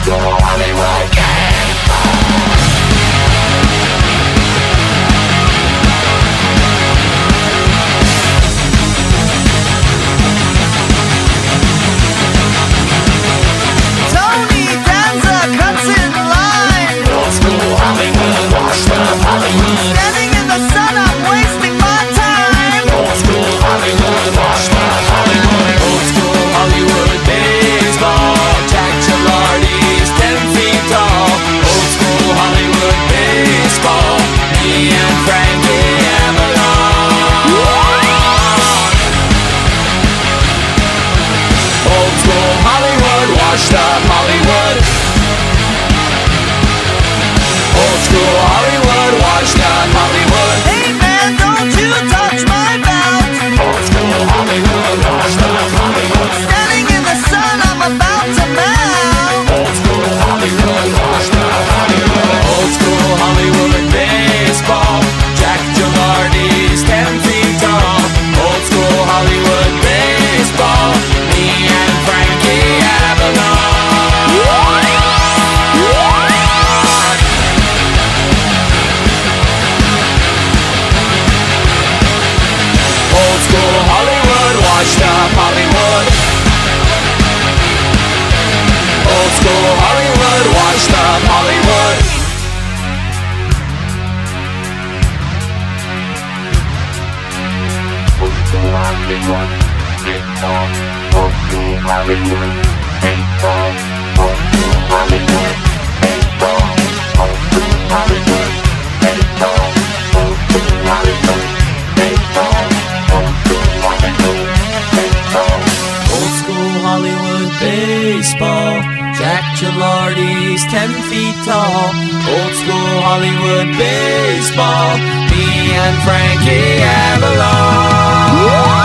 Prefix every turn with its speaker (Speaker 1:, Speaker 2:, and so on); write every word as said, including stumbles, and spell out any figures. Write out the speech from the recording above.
Speaker 1: school Hollywood
Speaker 2: Tony Danza cuts in line.
Speaker 1: Old school Hollywood, washed up Hollywood.
Speaker 2: Standing in the sun, I'm wasting my time.
Speaker 1: Old school Hollywood, washed up Hollywood.
Speaker 3: Old school Hollywood baseball, Jack Gilardi's ten feet tall. Old school Hollywood baseball, me and Frankie Avalon. Old school Hollywood, washed up Hollywood. Old school Hollywood, washed up Hollywood.
Speaker 2: Hey man, don't you touch my belt.
Speaker 1: Old school Hollywood, washed up Hollywood.
Speaker 2: Standing in the sun, I'm about to melt.
Speaker 1: Old school Hollywood, washed up Hollywood.
Speaker 3: Old school Hollywood baseball, Jack Gilardi's ten feet tall. Old school Hollywood baseball, me and Frankie Avalon. Old school Hollywood, washed up Hollywood. Old school Hollywood, washed up Hollywood.
Speaker 1: Old school Hollywood, baseball. Old school Hollywood, baseball. Old school Hollywood, baseball. Old school Hollywood, baseball. Old school Hollywood, baseball. Old school Hollywood, baseball.
Speaker 3: Old school Hollywood baseball, Jack Gilardi's ten feet tall. Old school Hollywood baseball, me and Frankie Avalon.